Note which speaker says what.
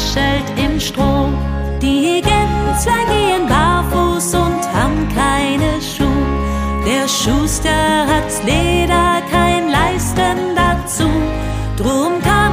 Speaker 1: kuschelt im Stroh. Die Gänzlein gehen barfuß und haben keine Schuh. Der Schuster hat Leder, kein Leisten dazu. Drum kann